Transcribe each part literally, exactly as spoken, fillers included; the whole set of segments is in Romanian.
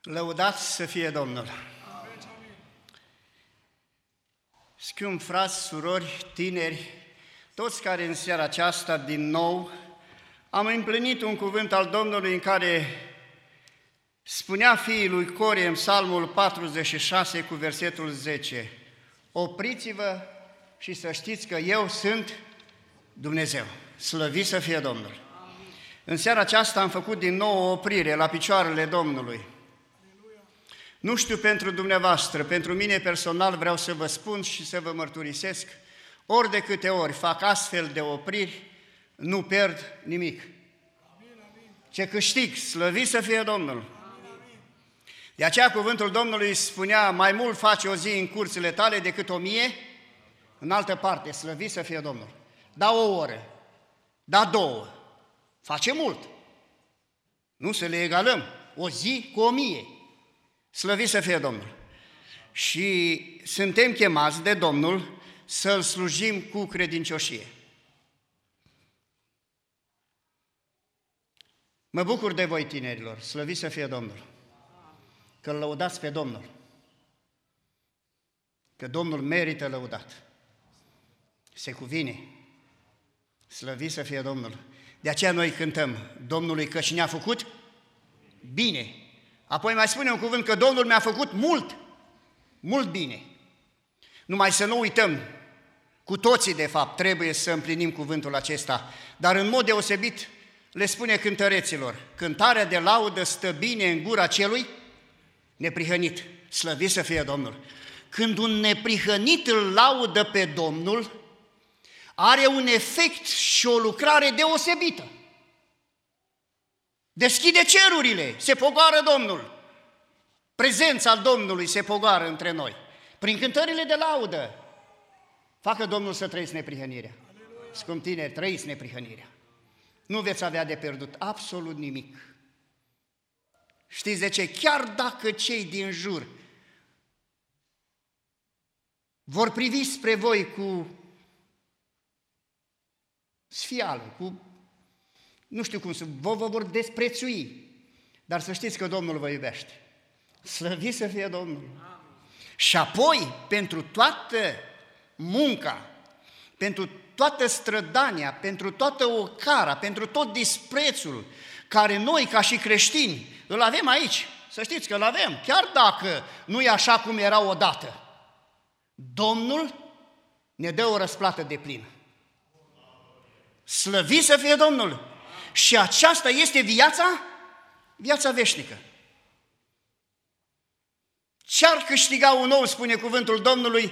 Lăudat să fie Domnul! Scumpi frați, surori, tineri, toți care în seara aceasta din nou am împlinit un cuvânt al Domnului în care spunea fiii lui Core în Psalmul patruzeci și șase cu versetul zece: opriți-vă și să știți că eu sunt Dumnezeu. Slăvit să fie Domnul! În seara aceasta am făcut din nou o oprire la picioarele Domnului. Nu știu pentru dumneavoastră, pentru mine personal vreau să vă spun și să vă mărturisesc, ori de câte ori fac astfel de opriri, nu pierd nimic. Ce câștig, slăvit să fie Domnul! De aceea cuvântul Domnului spunea: mai mult face o zi în curțile tale decât o mie în altă parte, slăvit să fie Domnul. Da o oră, da două, face mult. Nu să le egalăm, o zi cu o mie. Slăvit să fie Domnul! Și suntem chemați de Domnul să-L slujim cu credincioșie. Mă bucur de voi, tinerilor, slăvit să fie Domnul, că îl lăudați pe Domnul, că Domnul merită lăudat, se cuvine, slăvit să fie Domnul. De aceea noi cântăm Domnului că și ne-a făcut bine. Apoi mai spune un cuvânt că Domnul mi-a făcut mult, mult bine. Numai să nu uităm, cu toții de fapt trebuie să împlinim cuvântul acesta, dar în mod deosebit le spune cântăreților: cântarea de laudă stă bine în gura celui neprihănit. Slăvit să fie Domnul! Când un neprihănit îl laudă pe Domnul, are un efect și o lucrare deosebită. Deschide cerurile, se pogoară Domnul. Prezența Domnului se pogoară între noi. Prin cântările de laudă, facă Domnul să trăiți neprihănirea. Scumpi tineri, trăiți neprihănirea. Nu veți avea de pierdut absolut nimic. Știți de ce? Chiar dacă cei din jur vor privi spre voi cu sfială, cu nu știu cum să, vă, vă vor desprețui, dar să știți că Domnul vă iubește. Slăvit să fie Domnul! Și apoi, pentru toată munca, pentru toată strădania, pentru toată ocara, pentru tot disprețul care noi, ca și creștini, îl avem aici, să știți că îl avem, chiar dacă nu e așa cum era odată, Domnul ne dă o răsplată deplină. Slăvit să fie Domnul! Și aceasta este viața, viața veșnică. Ce-ar câștiga un om, spune cuvântul Domnului,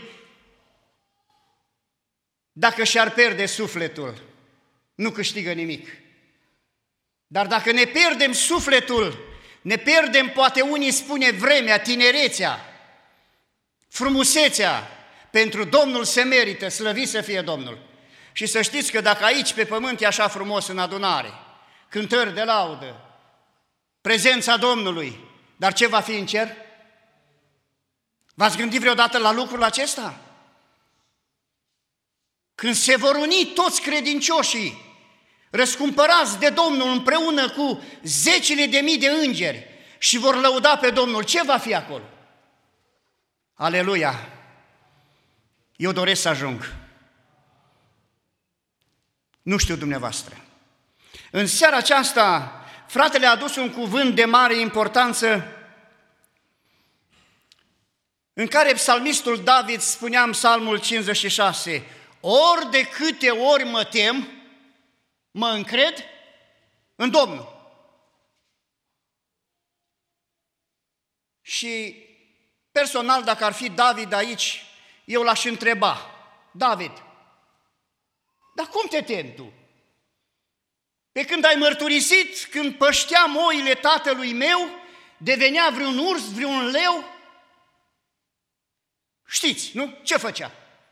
dacă și-ar pierde sufletul? Nu câștigă nimic. Dar dacă ne pierdem sufletul, ne pierdem, poate unii spune, vremea, tinerețea, frumusețea, pentru Domnul se merită, slăvit să fie Domnul. Și să știți că dacă aici pe pământ e așa frumos în adunare, cântări de laudă, prezența Domnului, dar ce va fi în cer? V-ați gândit vreodată la lucrul acesta? Când se vor uni toți credincioșii, răscumpărați de Domnul împreună cu zecile de mii de îngeri și vor lăuda pe Domnul, ce va fi acolo? Aleluia! Eu doresc să ajung. Nu știu dumneavoastră. În seara aceasta, fratele a adus un cuvânt de mare importanță în care psalmistul David spunea în Psalmul cincizeci și șase: ori de câte ori mă tem, mă încred în Domnul. Și personal, dacă ar fi David aici, eu l-aș întreba: David, dar cum te temi tu? Pe când ai mărturisit, când pășteam oile tatălui meu, devenea vreun urs, vreun leu? Știți, nu? Ce făcea?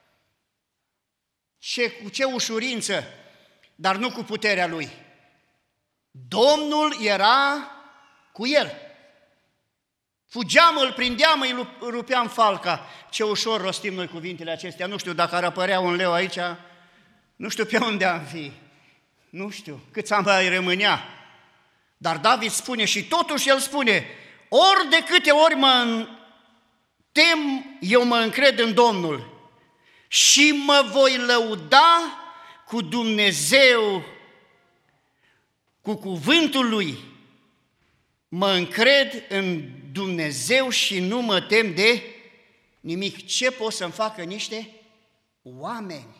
Ce, cu ce ușurință, dar nu cu puterea lui. Domnul era cu el. Fugeam, îl prindeam, îi rupeam falca. Ce ușor rostim noi cuvintele acestea. Nu știu dacă ar apărea un leu aici, nu știu pe unde am fi. Nu știu câți ani mai rămânea. Dar David spune, și totuși el spune: ori de câte ori mă tem, eu mă încred în Domnul și mă voi lăuda cu Dumnezeu, cu cuvântul Lui. Mă încred în Dumnezeu și nu mă tem de nimic. Ce pot să-mi facă niște oameni?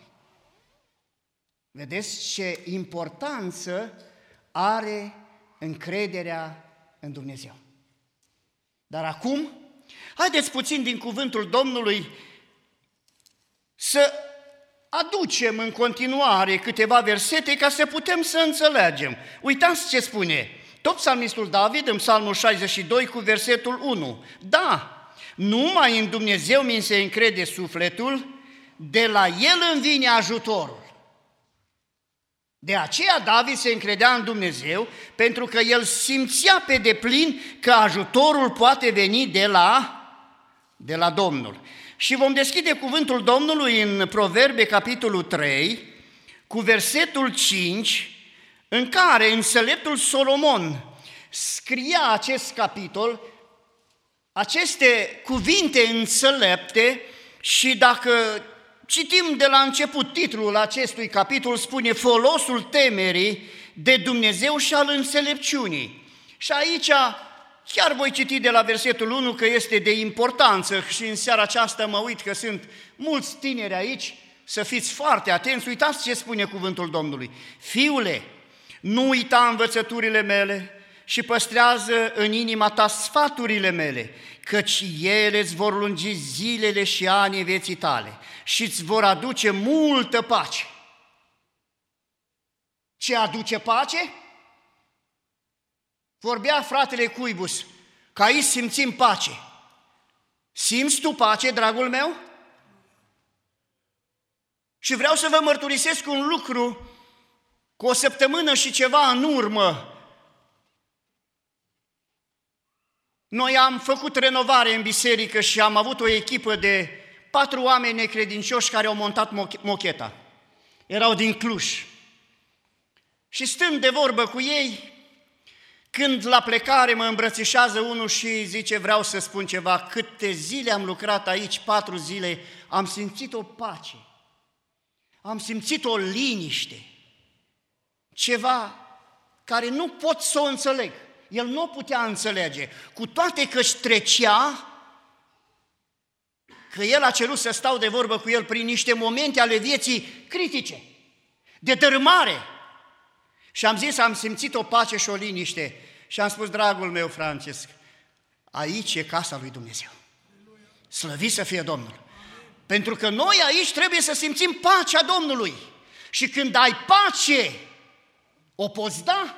Vedeți ce importanță are încrederea în Dumnezeu. Dar acum, haideți puțin din cuvântul Domnului să aducem în continuare câteva versete ca să putem să înțelegem. Uitați ce spune tot psalmistul David în Psalmul șaizeci și doi cu versetul unu. Da, numai în Dumnezeu mi se încrede sufletul, de la El îmi vine ajutorul. De aceea David se încredea în Dumnezeu, pentru că el simțea pe deplin că ajutorul poate veni de la, de la Domnul. Și vom deschide cuvântul Domnului în Proverbe, capitolul trei, cu versetul cinci, în care înțeleptul Solomon scria acest capitol, aceste cuvinte înțelepte, și dacă citim de la început titlul acestui capitol, spune folosul temerii de Dumnezeu și al înțelepciunii. Și aici chiar voi citi de la versetul unu că este de importanță și în seara aceasta mă uit că sunt mulți tineri aici, să fiți foarte atenți, uitați ce spune cuvântul Domnului. Fiule, nu uita învățăturile mele și păstrează în inima ta sfaturile mele, căci ele îți vor lungi zilele și anii vieții tale și îți vor aduce multă pace. Ce aduce pace? Vorbea fratele Cuibus, că aici simțim pace. Simți tu pace, dragul meu? Și vreau să vă mărturisesc un lucru. Cu o săptămână și ceva în urmă, noi am făcut renovare în biserică și am avut o echipă de patru oameni necredincioși care au montat mocheta. Erau din Cluj. Și stând de vorbă cu ei, când la plecare mă îmbrățișează unul și zice, vreau să spun ceva, câte zile am lucrat aici, patru zile, am simțit o pace, am simțit o liniște, ceva care nu pot să o înțeleg. El nu o putea înțelege, cu toate că își trecea, că el a cerut să stau de vorbă cu el prin niște momente ale vieții critice, de dărâmare. Și am zis, am simțit o pace și o liniște și am spus, dragul meu Francesc, aici e casa lui Dumnezeu. Slăvit să fie Domnul! Pentru că noi aici trebuie să simțim pacea Domnului. Și când ai pace, o poți da?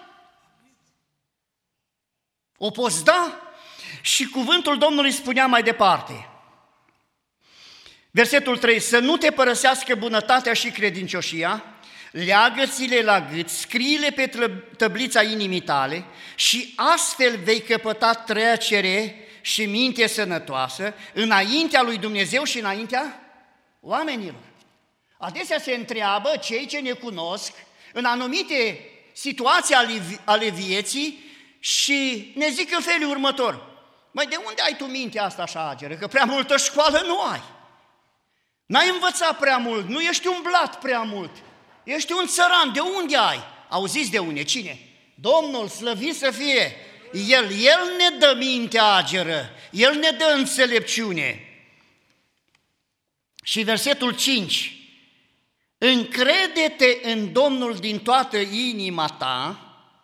O poți da? Și cuvântul Domnului spunea mai departe. Versetul trei, să nu te părăsească bunătatea și credincioșia, leagă-ți-le la gât, scrie-le pe tăblița inimii tale și astfel vei căpăta trecere și minte sănătoasă înaintea lui Dumnezeu și înaintea oamenilor. Adesea se întreabă cei ce ne cunosc în anumite situații ale vieții și ne zic în felul următor, măi, de unde ai tu mintea asta așa ageră? Că prea multă școală nu ai. N-ai învățat prea mult, nu ești umblat prea mult, ești un țăran, de unde ai? Auziți de unde? Cine? Domnul, slăvit să fie! El, El ne dă mintea ageră, El ne dă înțelepciune. Și versetul cinci, încrede-te în Domnul din toată inima ta.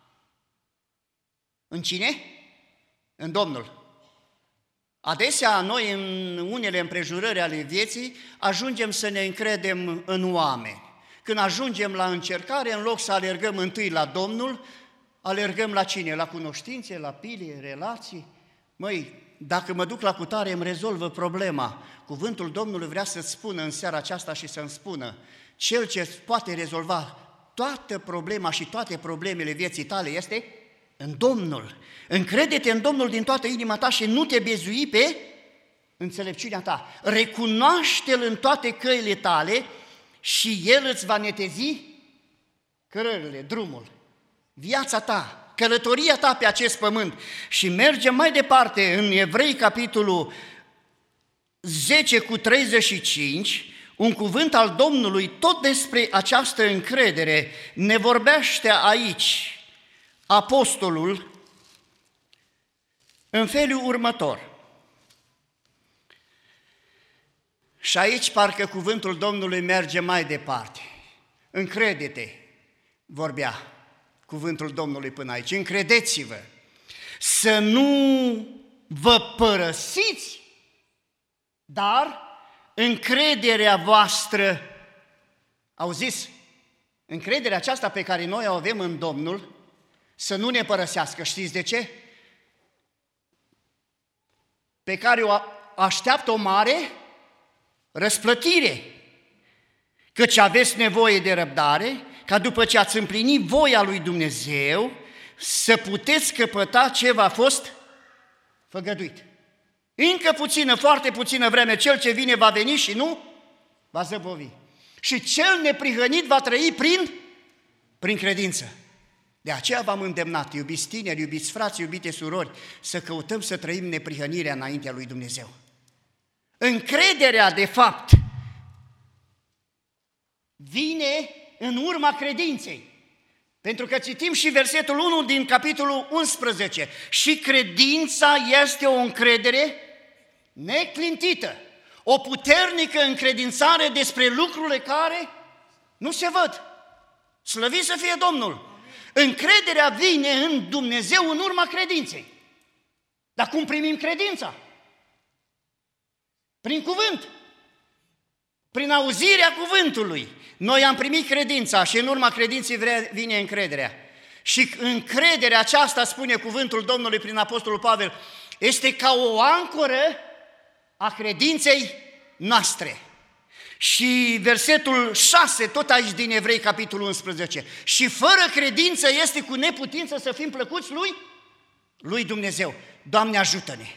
În cine? În Domnul. Adesea noi în unele împrejurări ale vieții ajungem să ne încredem în oameni. Când ajungem la încercare, în loc să alergăm întâi la Domnul, alergăm la cine? La cunoștințe, la pile, relații? Măi, dacă mă duc la cutare, îmi rezolvă problema. Cuvântul Domnului vrea să-ți spună în seara aceasta și să-mi spună, cel ce poate rezolva toată problema și toate problemele vieții tale este în Domnul. Încrede-te în Domnul din toată inima ta și nu te bizui pe înțelepciunea ta. Recunoaște-L în toate căile tale și El îți va netezi cărările, drumul, viața ta, călătoria ta pe acest pământ. Și mergem mai departe în Evrei, capitolul zece cu treizeci și cinci, un cuvânt al Domnului tot despre această încredere. Ne vorbește aici apostolul în felul următor. Și aici parcă cuvântul Domnului merge mai departe. Încrede-te, vorbea cuvântul Domnului până aici, încredeți-vă, să nu vă părăsiți, dar încrederea voastră, auziți, încrederea aceasta pe care noi o avem în Domnul, să nu ne părăsească. Știți de ce? Pe care o așteaptă o mare răsplătire, căci aveți nevoie de răbdare, ca după ce ați împlinit voia lui Dumnezeu, să puteți căpăta ce v-a fost făgăduit. Încă puțină, foarte puțină vreme, cel ce vine va veni și nu va zăbovi. Și cel neprihănit va trăi prin, prin credință. De aceea v-am îndemnat, iubiți tineri, iubiți frați, iubite surori, să căutăm să trăim neprihănirea înaintea lui Dumnezeu. Încrederea, de fapt, vine în urma credinței. Pentru că citim și versetul unu din capitolul unsprezece. Și credința este o încredere neclintită, o puternică încredințare despre lucrurile care nu se văd. Slăvit să fie Domnul! Încrederea vine în Dumnezeu în urma credinței. Dar cum primim credința? Prin cuvânt, prin auzirea cuvântului. Noi am primit credința și în urma credinței vine încrederea. Și încrederea aceasta, spune cuvântul Domnului prin Apostolul Pavel, este ca o ancoră a credinței noastre. Și versetul șase, tot aici din Evrei, capitolul unsprezece. Și fără credință este cu neputință să fim plăcuți lui, lui Dumnezeu. Doamne, ajută-ne!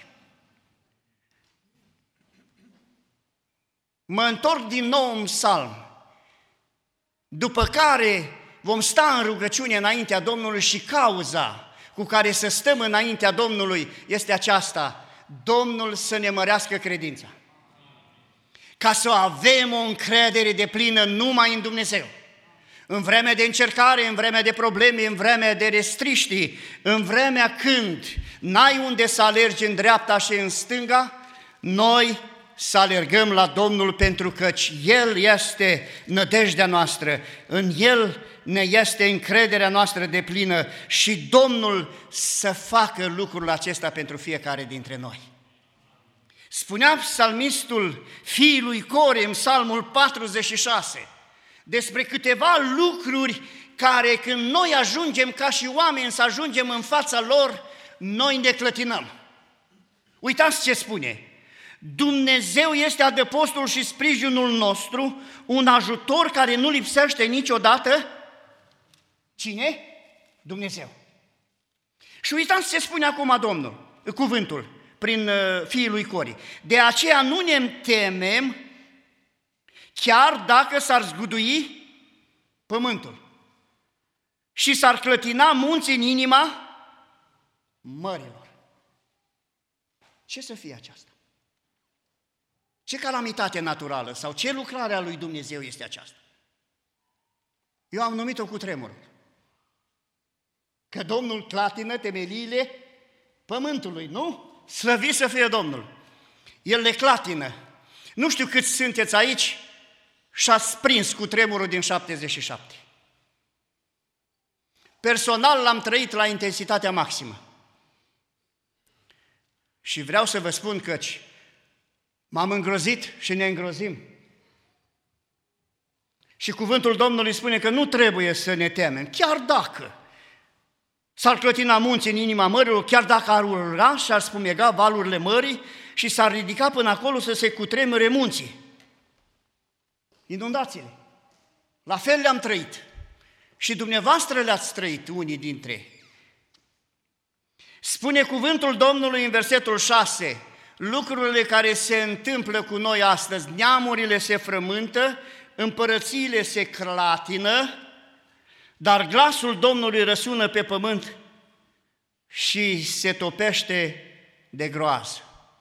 Mă întorc din nou în psalm, după care vom sta în rugăciune înaintea Domnului și cauza cu care să stăm înaintea Domnului este aceasta: Domnul să ne mărească credința, ca să avem o încredere deplină numai în Dumnezeu. În vremea de încercare, în vremea de probleme, în vremea de restriștii, în vremea când n-ai unde să alergi în dreapta și în stânga, noi să alergăm la Domnul, pentru că El este nădejdea noastră, în El ne este încrederea noastră deplină și Domnul să facă lucrul acesta pentru fiecare dintre noi. Spunea psalmistul fiului Core în psalmul patruzeci și șase despre câteva lucruri care, când noi ajungem ca și oameni să ajungem în fața lor, noi ne clătinăm. Uitați ce spune: Dumnezeu este adăpostul și sprijinul nostru, un ajutor care nu lipsește niciodată. Cine? Dumnezeu. Și uitați ce spune acum Domnul, cuvântul, prin uh, fiul lui Cori. De aceea nu ne temem, chiar dacă s-ar zgudui pământul și s-ar clătina munții în inima mărilor. Ce să fie aceasta? Ce calamitate naturală sau ce lucrare a lui Dumnezeu este aceasta? Eu am numit-o cu tremurul. Că Domnul clatină temeliile pământului, nu? Slăvit să fie Domnul! El le clatină. Nu știu câți sunteți aici și ați prins cu tremurul din șaptezeci și șapte. Personal l-am trăit la intensitatea maximă. Și vreau să vă spun căci m-am îngrozit și ne îngrozim. Și cuvântul Domnului spune că nu trebuie să ne temem, chiar dacă s-ar clătina munții în inima mărilor, chiar dacă ar urla și ar spumega valurile mării și s-ar ridica până acolo să se cutremure munții. Inundațiile. La fel le-am trăit. Și dumneavoastră le-ați trăit, unii dintre ei. Spune cuvântul Domnului în versetul șase, lucrurile care se întâmplă cu noi astăzi, neamurile se frământă, împărățiile se clatină, dar glasul Domnului răsună pe pământ și se topește de groază.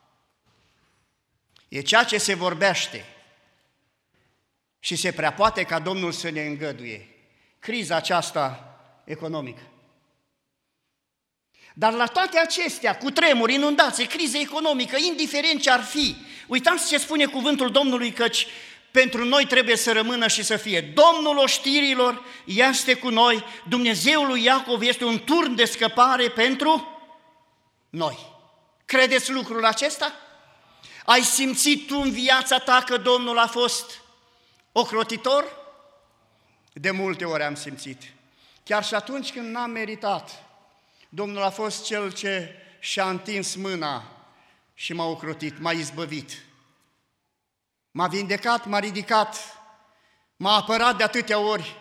E ceea ce se vorbește și se prea poate ca Domnul să ne îngăduie. Criza aceasta economică. Dar la toate acestea, cu tremuri, inundații, criză economică, indiferent ce ar fi, uitați ce spune cuvântul Domnului, căci pentru noi trebuie să rămână și să fie. Domnul oștirilor este cu noi, Dumnezeul lui Iacov este un turn de scăpare pentru noi. Credeți lucrul acesta? Ai simțit tu în viața ta că Domnul a fost ocrotitor? De multe ori am simțit. Chiar și atunci când n-am meritat, Domnul a fost Cel ce și-a întins mâna și m-a ocrotit, m-a izbăvit. M-a vindecat, m-a ridicat, m-a apărat de atâtea ori.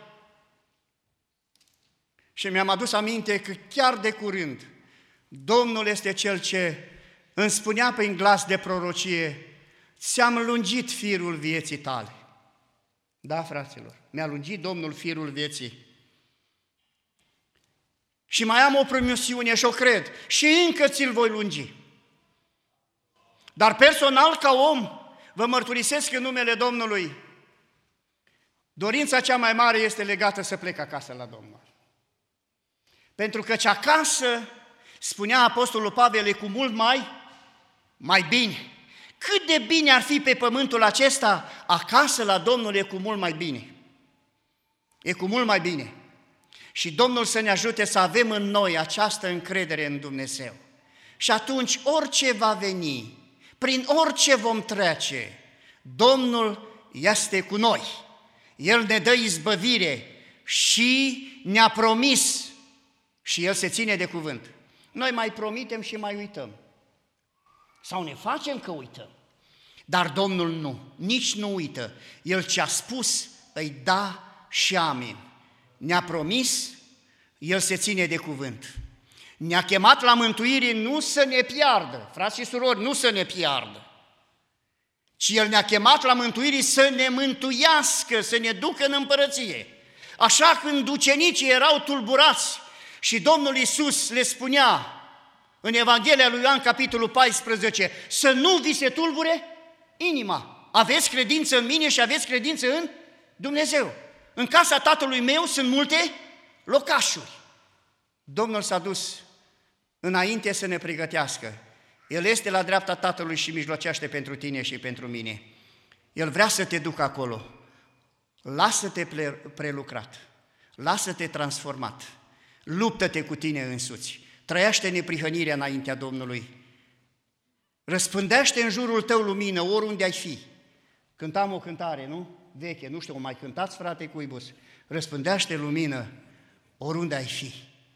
Și mi-am adus aminte că chiar de curând Domnul este Cel ce îmi spunea prin glas de prorocie: ți-am lungit firul vieții tale. Da, fraților, mi-a lungit Domnul firul vieții. Și mai am o promisiune și o cred și încă ți-l voi lungi. Dar personal, ca om, vă mărturisesc în numele Domnului, dorința cea mai mare este legată să plec acasă la Domnul. Pentru că cea acasă, spunea Apostolul Pavel, e cu mult mai, mai bine. Cât de bine ar fi pe pământul acesta, acasă la Domnul e cu mult mai bine. E cu mult mai bine. Și Domnul să ne ajute să avem în noi această încredere în Dumnezeu. Și atunci orice va veni, prin orice vom trece, Domnul este cu noi. El ne dă izbăvire și ne-a promis și El se ține de cuvânt. Noi mai promitem și mai uităm. Sau ne facem că uităm. Dar Domnul nu, nici nu uită. El ce-a spus îi da și amin. Ne-a promis, El se ține de cuvânt. Ne-a chemat la mântuire nu să ne piardă, frați și surori, nu să ne piardă, ci El ne-a chemat la mântuire să ne mântuiască, să ne ducă în împărăție. Așa când ucenicii erau tulburați și Domnul Iisus le spunea în Evanghelia lui Ioan, capitolul paisprezece, să nu vi se tulbure inima. Aveți credință în mine și aveți credință în Dumnezeu. În casa Tatălui meu sunt multe locașuri. Domnul s-a dus înainte să ne pregătească. El este la dreapta Tatălui și mijlocește pentru tine și pentru mine. El vrea să te ducă acolo. Lasă-te prelucrat, lasă-te transformat, luptă-te cu tine însuți, trăiește neprihănirea înaintea Domnului, răspândește în jurul tău lumină oriunde ai fi. Cântam o cântare, nu? Veche, nu știu, o mai cântați, frate Cuibus? Răspândește lumină oriunde ai fi.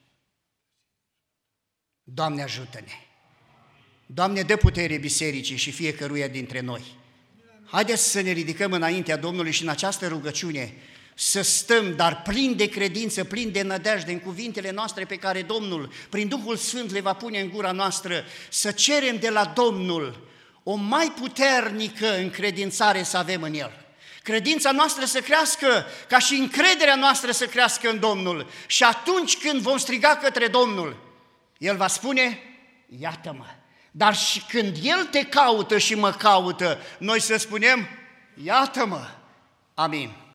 Doamne, ajută-ne! Doamne, dă putere bisericii și fiecăruia dintre noi. Haideți să ne ridicăm înaintea Domnului și în această rugăciune să stăm, dar plin de credință, plin de nădejde în cuvintele noastre pe care Domnul, prin Duhul Sfânt, le va pune în gura noastră, să cerem de la Domnul o mai puternică încredințare să avem în El. Credința noastră să crească, ca și încrederea noastră să crească în Domnul. Și atunci când vom striga către Domnul, El va spune: iată-mă. Dar și când El te caută și mă caută, noi să spunem: iată-mă. Amin.